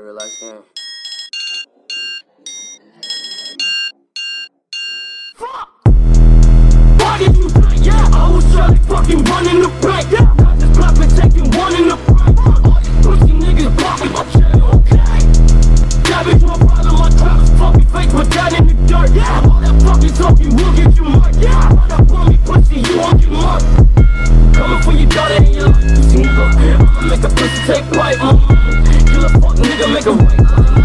real life game. Fuck! Why did you play? Yeah, I was trying to fucking run in the bank. Yeah, I just clapping, taking one in the bank. All these pussy niggas blocking my shit, okay? Damage my problem, my trap is fucking fake, but down in the dirt. Yeah, all that fucking talking will get you murked. Yeah, all that bummy pussy, you won't get murked. Coming for your daughter and your life, pussy nigga. I'ma make a pussy take flight, You a fuck nigga, make a right.